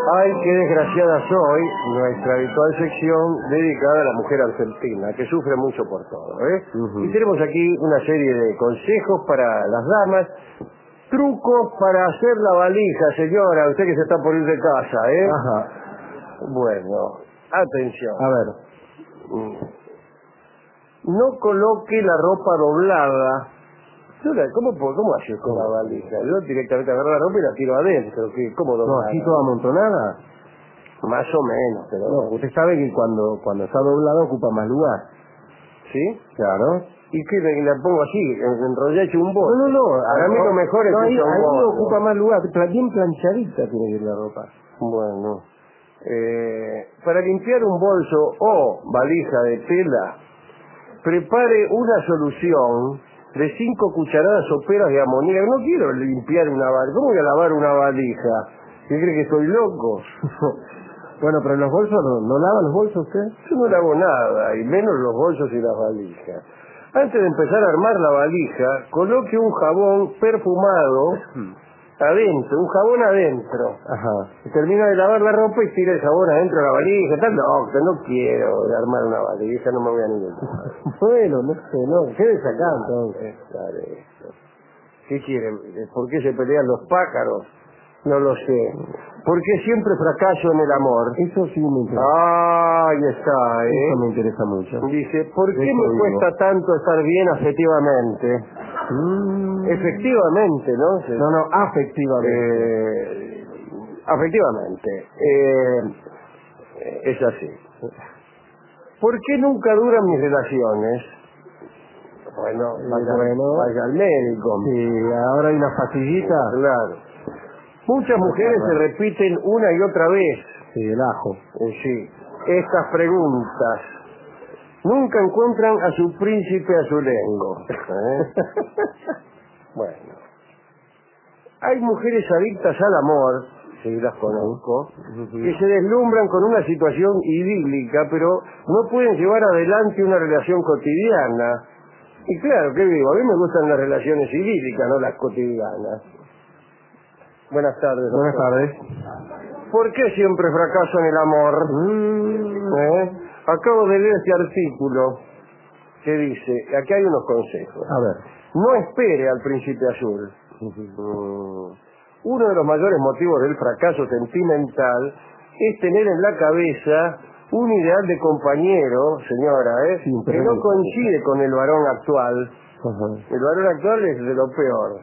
Ay, qué desgraciada soy, nuestra habitual sección dedicada a la mujer argentina, que sufre mucho por todo, ¿eh? Y tenemos aquí una serie de consejos para las damas, trucos para hacer la valija, señora, usted que se está por ir de casa, ¿eh? Ajá. Bueno, atención. A ver. No coloque la ropa doblada. ¿Cómo haces con la valija? Yo directamente agarro la ropa y la tiro adentro. ¿Cómo doblada? No, así toda amontonada. Más o menos, pero... No, usted sabe que cuando está doblada ocupa más lugar. ¿Sí? Claro. ¿Y qué? ¿La pongo así? ¿Enrollé hecho un bolso? No. Para mí lo mejor es no, que ahí sea un bolso. ocupa más lugar. Bien planchadita tiene que ir la ropa. Bueno. Para limpiar un bolso o valija de tela, prepare una solución de 5 cucharadas soperas de amoníaco. No quiero limpiar una valija. ¿Cómo voy a lavar una valija? ¿Qué cree que estoy loco? Bueno, pero en los bolsos no lava los bolsos usted. Yo no lavo nada, y menos los bolsos y las valijas. Antes de empezar a armar la valija, coloque un jabón perfumado adentro, un jabón adentro. Ajá. Y termina de lavar la ropa y tira el jabón adentro de la valija. No quiero armar una valija, no me voy a ningún lado. Bueno, no sé, no. Quédese acá entonces. ¿Qué quieren? ¿Por qué se pelean los pájaros? No lo sé. ¿Por qué siempre fracaso en el amor? Eso sí me interesa. Ah, ahí está, ¿eh? Eso me interesa mucho. Dice, ¿por qué Eso me digo. cuesta tanto estar bien afectivamente? Efectivamente, ¿no? No, afectivamente. Afectivamente. Es así. ¿Por qué nunca duran mis relaciones? Bueno, vaya al médico. Sí, ahora hay una pastillita. Claro. Muchas mujeres se repiten una y otra vez. Sí, el ajo. Sí. Estas preguntas. Nunca encuentran a su príncipe azulengo. Bueno. Hay mujeres adictas al amor, sí, las conozco, que se deslumbran con una situación idílica, pero no pueden llevar adelante una relación cotidiana. Y claro, ¿qué digo? A mí me gustan las relaciones idílicas, no las cotidianas. Buenas tardes, doctor. Buenas tardes. ¿Por qué siempre fracaso en el amor? Acabo de leer este artículo que dice, aquí hay unos consejos. A ver. No espere al príncipe azul. Uno de los mayores motivos del fracaso sentimental es tener en la cabeza un ideal de compañero, señora, que no coincide con el varón actual. El varón actual es de lo peor.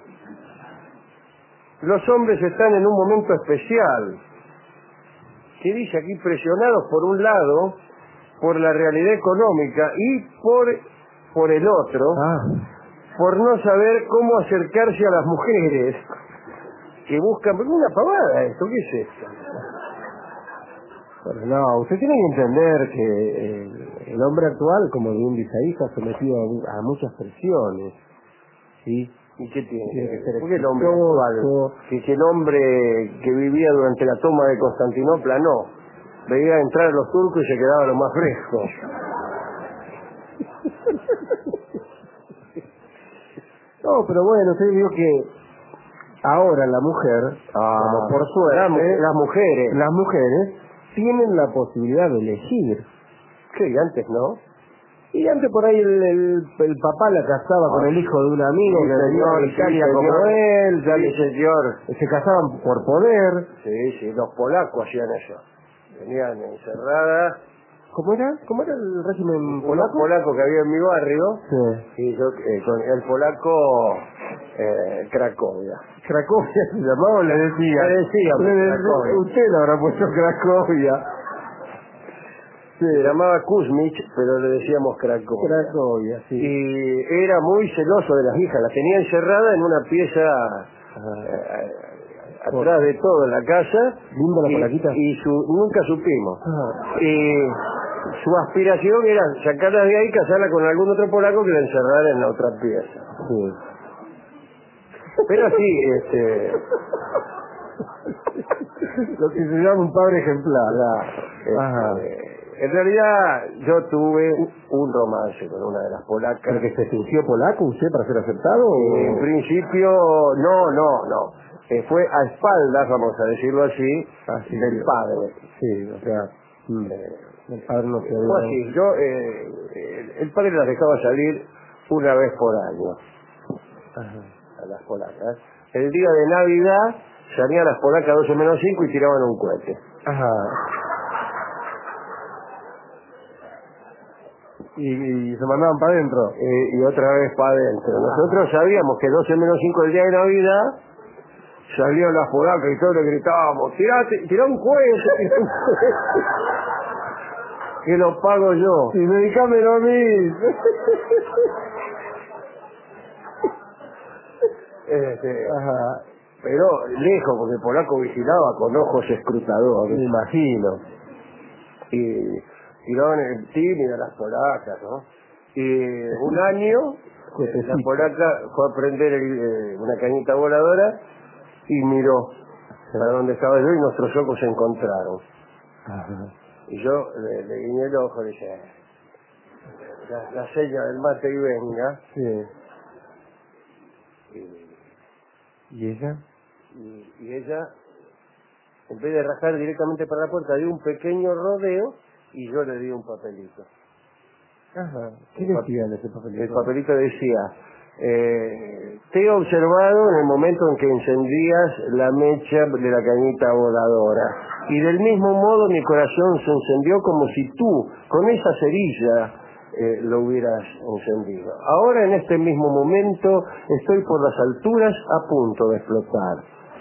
Los hombres están en un momento especial, que dice aquí presionados por un lado por la realidad económica y por el otro, por no saber cómo acercarse a las mujeres que buscan una pavada esto. ¿Qué es esto? Pero no, usted tiene que entender que el hombre actual, como bien dice ahí, está sometido a muchas presiones, ¿sí? ¿Y qué tiene que ser? ¿Por qué el hombre actual? Que el hombre que vivía durante la toma de Constantinopla no. Veía entrar a los turcos y se quedaba lo más fresco. No, pero bueno, usted dijo que ahora la mujer, como por suerte, las mujeres tienen la posibilidad de elegir. ¿Qué? ¿Y antes no? Y antes por ahí el papá la casaba con el hijo de un amigo que venía de Italia como él, se casaban por poder. Sí, los polacos hacían eso. Venían encerradas. ¿Cómo era el régimen polaco? Un polaco que había en mi barrio. Sí. Y yo, con el polaco Cracovia. Cracovia se llamaba o le decía. Le decía, Cracovia. Usted le habrá puesto Cracovia. Se llamaba Kuzmich, pero le decíamos Cracovia. Cracovia, sí. Y era muy celoso de las hijas. Las tenía encerrada en una pieza atrás de todo en la casa. ¿Linda la polaquita? Y nunca supimos. Y su aspiración era sacarla de ahí y casarla con algún otro polaco que la encerrara en la otra pieza. Sí. Pero sí, lo que se llama un padre ejemplar. En realidad yo tuve un romance con una de las polacas. ¿Pero que se fingió polaco usted para ser aceptado? En principio, no. fue a espaldas, vamos a decirlo así, del padre. Sí, o sea, el padre no se fue así. El padre las dejaba salir una vez por año. Ajá. A las polacas. El día de Navidad salían las polacas 12 menos 5 y tiraban un cohete. Ajá. Y se mandaban para adentro. Y otra vez para adentro. Nosotros sabíamos que 12 menos 5 el día de Navidad salían las polacas y todos le gritábamos, tirá un cohete, que lo pago yo. Y dedícamelo a mí. Ajá. Pero lejos, porque el polaco vigilaba con ojos escrutadores. Me imagino. Y tiraban el tímido a las polacas, ¿no? Y un año la polaca fue a prender una cañita voladora y miró para donde estaba yo y nuestros ojos se encontraron. Ajá. Y yo le guiñé el ojo y le dije, la seña del mate y venga. Sí. ¿Y ella? Y ella, en vez de rajar directamente para la puerta, dio un pequeño rodeo y yo le di un papelito. Ajá. ¿Qué decía en ese papelito? El papelito decía, te he observado en el momento en que encendías la mecha de la cañita voladora y del mismo modo mi corazón se encendió como si tú, con esa cerilla, lo hubieras encendido. Ahora en este mismo momento estoy por las alturas a punto de explotar.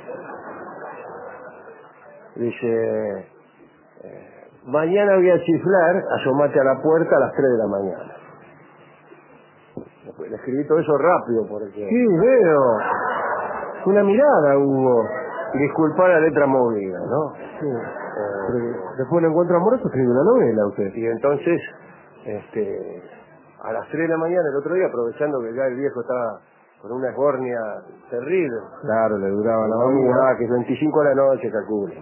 Dice, mañana voy a chiflar, asomate a la puerta a las 3 de la mañana. Le escribí todo eso rápido porque... Sí, veo. Una mirada hubo. Disculpa la letra movida, ¿no? Sí. Después del encuentro amoroso escribe una novela usted. Y entonces, a las 3 de la mañana el otro día, aprovechando que ya el viejo estaba con una esbornia terrible. Claro, le duraba la vida. Que 25 de la noche, calculo.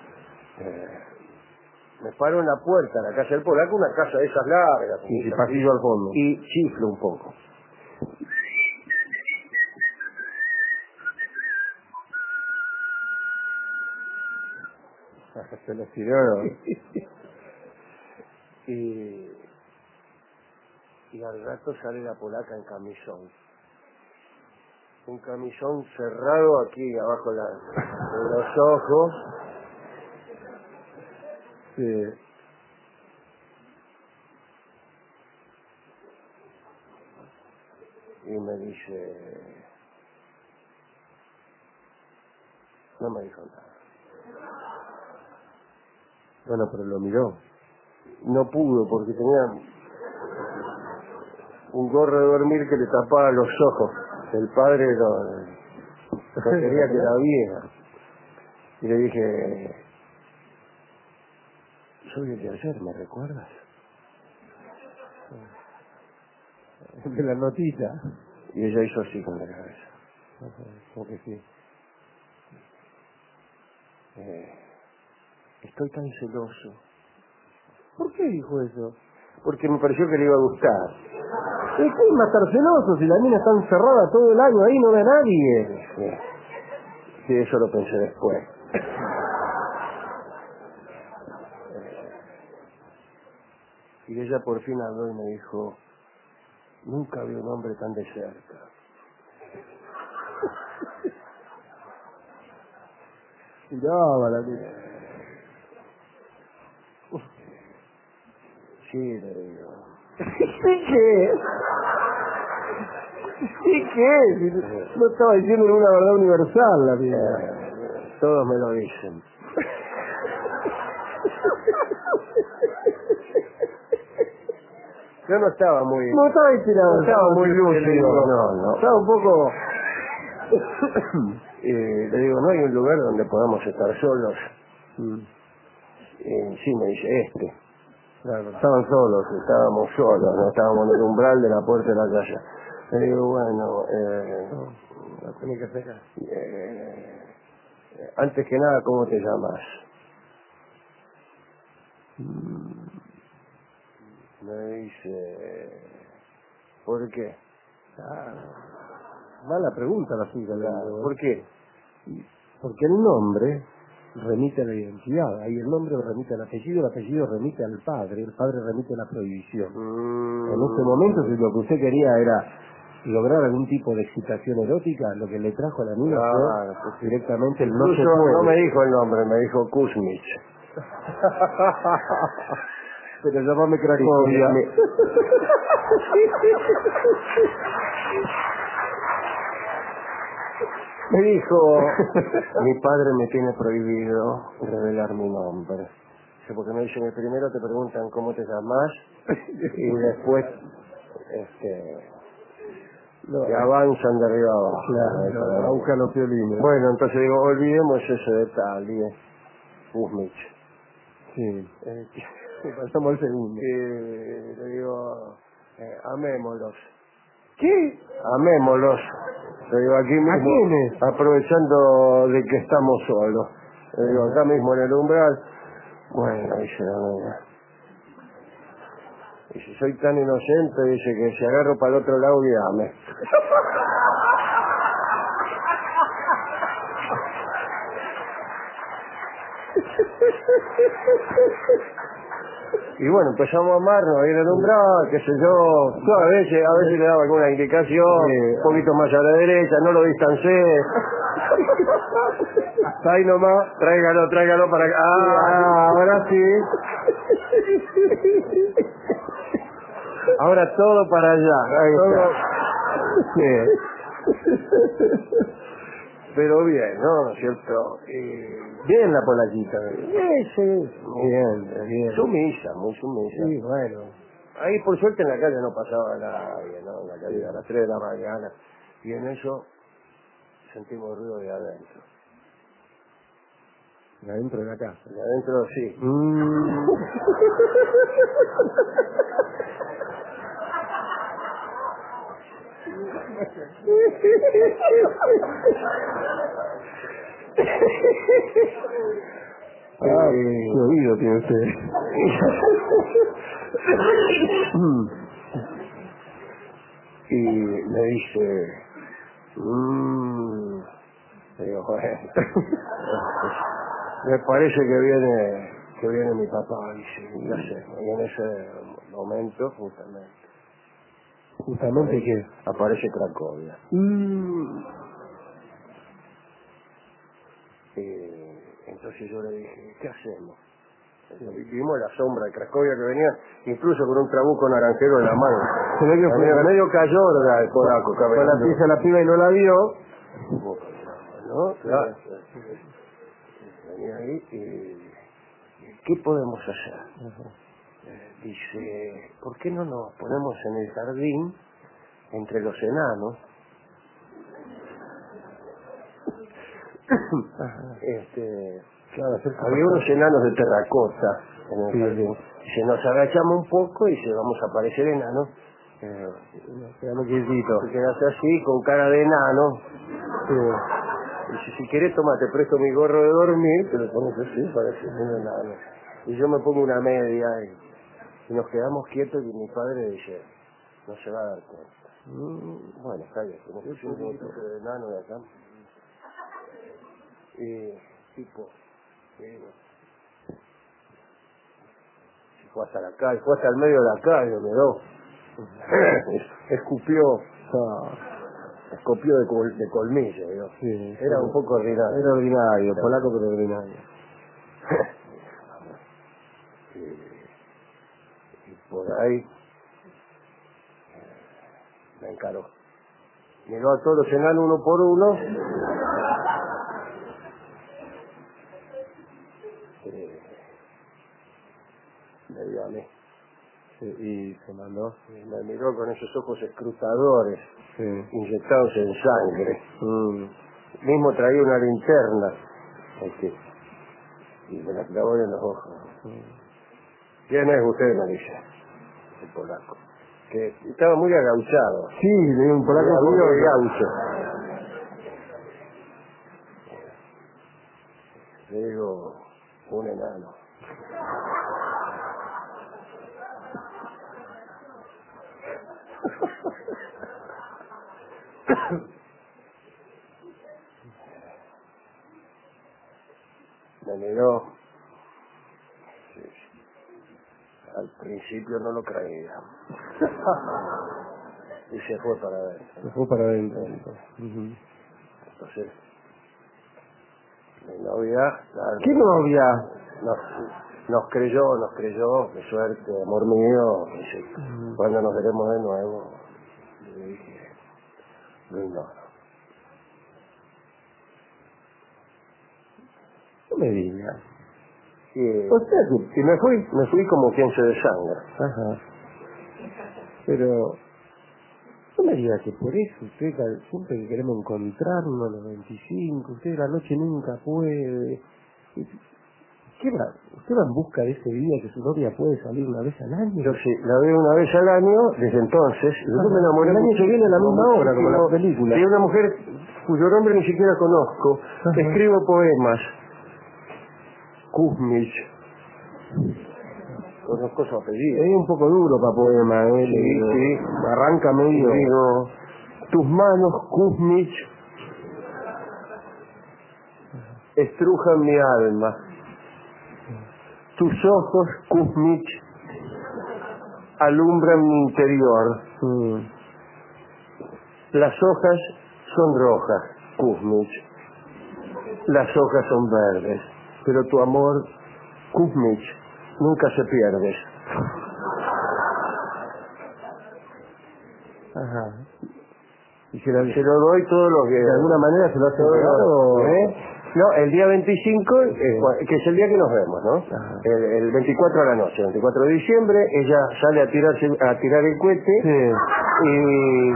Me paro en la puerta de la casa del polaco, una casa de esas largas. Y pasillo al fondo. Y chiflo un poco. Se lo tiró. Y al rato sale la polaca en camisón. Un camisón cerrado aquí abajo de los ojos. Sí. Y me dice, no me dijo nada. Bueno, pero lo miró. No pudo porque tenía un gorro de dormir que le tapaba los ojos. El padre no quería que la viera. Y le dije, soy el de ayer, ¿me recuerdas? De la notita. Y ella hizo así con la cabeza. Como que sí. Estoy tan celoso. ¿Por qué dijo eso? Porque me pareció que le iba a gustar. ¿Y qué va a estar celoso si la mina está encerrada todo el año ahí, no ve a nadie? Sí, eso lo pensé después. Y ella por fin habló y me dijo, nunca vi un hombre tan de cerca. Tiraba la mina. Sí, le digo. ¿Sí qué? ¿Sí qué? No estaba diciendo una verdad universal la mina. Todos me lo dicen. Yo no estaba muy... No estaba inspirado. No estaba muy lúcido. No. Estaba un poco... Le digo, ¿no hay un lugar donde podamos estar solos? Sí, me dice, Claro, estaban solos, estábamos solos, no estábamos en el umbral de la puerta de la casa. Le digo, bueno, la tenía que hacer. Antes que nada, ¿cómo te llamas? Me dice, ¿por qué? Mala pregunta la suya. Claro, ¿por qué? Porque el nombre remite a la identidad, ahí el nombre remite al apellido remite al padre, el padre remite a la prohibición. En este momento, si lo que usted quería era lograr algún tipo de excitación erótica, lo que le trajo a la niña fue directamente el no se puede. No me dijo el nombre, me dijo Kuzmich. Pero llámame Cracovia. Me dijo, mi padre me tiene prohibido revelar mi nombre. Porque me dicen, primero te preguntan cómo te llamas y después te avanzan de arriba abajo. Claro, buscan los violines. Bueno, entonces digo, olvidemos ese detalle. Kuzmich. Sí. Pasamos al segundo. Le digo, amémoslos. ¿Qué? Amémoslos. Le digo, aquí mismo. ¿A quiénes? Aprovechando de que estamos solos. Le digo, acá mismo en el umbral. Bueno, dice la niña. Y si soy tan inocente, dice que si agarro para el otro lado, guíame. Y bueno, empezamos a amarnos, a ir al umbral, qué sé yo. A veces le daba alguna indicación, un poquito más a la derecha, no lo distancé. Hasta ahí nomás, tráigalo para acá. Ahora sí. Ahora todo para allá. Todo. Pero bien, ¿no? ¿No es cierto? Bien la polaquita. Sí. Bien. Sumisa, muy sumisa. Sí, bueno. Ahí por suerte en la calle no pasaba nadie, ¿no? En la calle a las 3 de la mañana. Y en eso sentimos ruido de adentro. De adentro de la casa. De adentro sí. Qué oído tiene usted. Y me dice, digo, bueno, me parece que viene mi papá, dice, ya sé, y en ese momento ¿Justamente qué? aparece Cracovia. Entonces yo le dije, ¿qué hacemos? Vimos la sombra de Cracovia que venía, incluso con un trabuco naranjero en la mano. Se ve que fue medio cayó el polaco. Con la pizza la piba y no la vio. ¿No? Claro. Venía ahí y ¿qué podemos hacer? Dice, ¿por qué no nos ponemos en el jardín entre los enanos? Había unos enanos de terracota en el jardín. Dice, nos agachamos un poco y se vamos a aparecer enanos. Quedamos quietitos. Te quedas así, con cara de enano. Dice, si querés, toma, te presto mi gorro de dormir, te lo pones así, parece un enano. Y yo me pongo una media y nos quedamos quietos y mi padre dice, no se va a dar cuenta. Bueno, está bien, como que yo un toque de enano de acá. Tipo, fue hasta la calle, fue hasta el medio de la calle, me dio. Escupió de colmillo, ¿no? Sí, era un poco ordinario. Era ordinario, polaco pero ordinario. Y por ahí me encaró. Miró a todos los enanos uno por uno. Me vio a mí. Y se mandó. Me miró con esos ojos escrutadores, inyectados en sangre. Mismo traía una linterna. Y me la clavó en los ojos. ¿Quién es usted? Me dice. El polaco. Que estaba muy agauchado. Sí, le dio un polaco muy gaucho. Le digo, un enano. Me miró. Sí. Al principio no lo creía. Y se fue para adentro. Se fue para adentro. Entonces, mi novia... ¿Qué novia? Nos creyó, qué suerte, amor mío. Dice, cuando nos veremos de nuevo. Le dije, lo ignoro. No me digas. Y O sea, me fui como quien se desangra. ajá. Pero no me diga que por eso usted siempre que queremos encontrarnos a los 25, usted la noche nunca puede. ¿Qué va? ¿Usted va en busca de ese día que su novia puede salir una vez al año? Yo sí, la veo una vez al año, desde entonces, y yo me enamoré. El año que viene a la misma hora, como la película. Y una mujer cuyo nombre ni siquiera conozco, escribo poemas. Kuzmich. Conozco su apellido. Es un poco duro para poema, ¿eh? Sí. Arranca medio. Digo, tus manos, Kuzmich, estrujan mi alma. Tus ojos, Kuzmich, alumbran mi interior. Las hojas son rojas, Kuzmich. Las hojas son verdes. Pero tu amor, Kuzmich, nunca se pierde. Ajá. Y se lo doy todos los días. ¿De alguna manera se lo hace llegar o...? No, el día 25, que es el día que nos vemos, ¿no? El 24 a la noche, el 24 de diciembre, ella sale a tirar el cohete. Sí.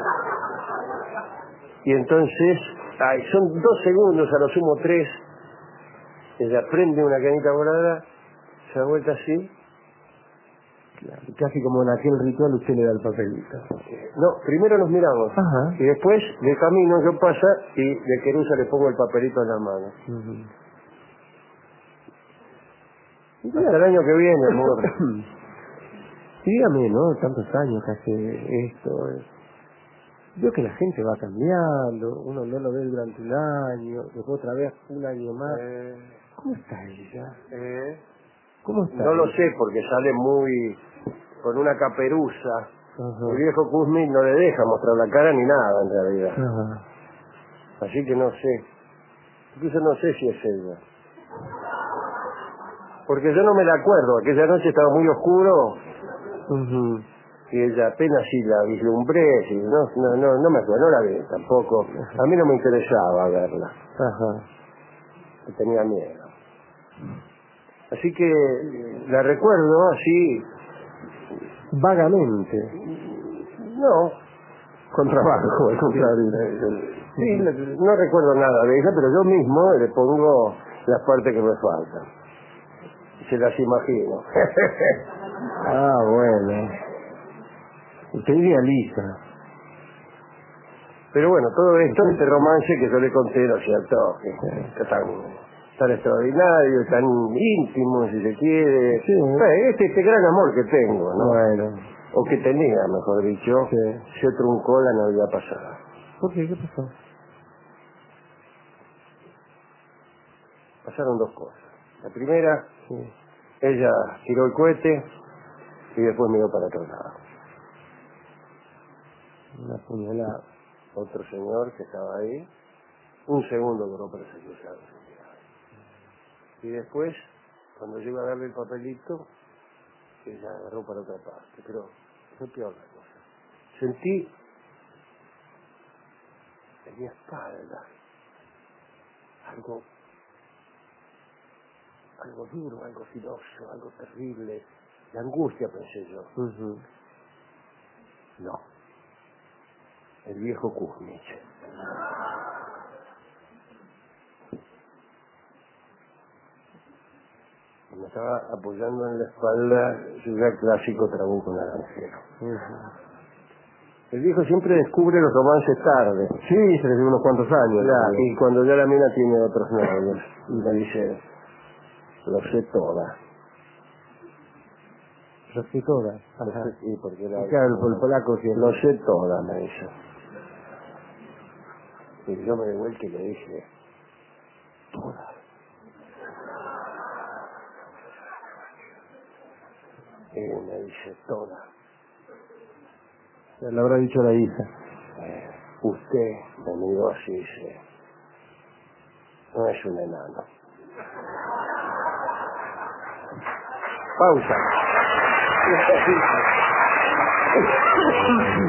Y entonces, son 2 segundos, a lo sumo 3. Ella prende una canita volada, se da vuelta así. Claro, casi como en aquel ritual usted le da el papelito. No, primero nos miramos. Ajá. Y después, de camino, yo pasa y de querusa le pongo el papelito en la mano. Hasta el año que viene, amor. Dígame, ¿no? Tantos años que hace esto. Veo que la gente va cambiando, uno no lo ve durante un año, después otra vez un año más. ¿Cómo está ella? ¿Cómo está? No lo sé, porque sale muy con una caperuza. El viejo Kuzmich no le deja mostrar la cara ni nada, en realidad. Así que no sé. Incluso no sé si es ella. Porque yo no me la acuerdo. Aquella noche estaba muy oscuro. Y ella apenas sí la vislumbré. No me acuerdo, no la vi tampoco. A mí no me interesaba verla. Tenía miedo. Así que la recuerdo así. Vagamente. No. Con trabajo, al contrario. Sí, no recuerdo nada de ella, pero yo mismo le pongo las partes que me faltan. Se las imagino. Bueno. Usted idealiza. Pero bueno, todo esto, este romance que yo le conté, ¿no es cierto? Que es tan extraordinario, tan íntimo, si se quiere. Sí. Este gran amor que tengo, ¿no? Bueno. O que tenía, mejor dicho, se truncó la Navidad pasada. ¿Por qué? ¿Qué pasó? Pasaron 2 cosas. La primera, ella tiró el cohete y después miró para otro lado. Una puñalada. Otro señor que estaba ahí, un segundo duró para ser cruzado. Y después, cuando yo iba a darle el papelito, ella agarró para otra parte. Pero fue peor la cosa. Sentí en mi espalda algo duro, algo filoso, algo terrible. La angustia, pensé yo. No. El viejo Kuzmich. Me estaba apoyando en la espalda su ya clásico trabuco naranjero. El viejo siempre descubre los romances tarde. Sí, se le dio unos cuantos años. Y cuando ya la mina tiene otros novios. Y me dice, lo sé toda. Lo sé toda. Sí, porque era... Claro, el polaco siempre. Lo sé toda, me dice. Y yo me di vuelta y le dije, toda. Y me dice, toda. Le habrá dicho la hija. Usted me miró así y dice, no es un enano. Pausa.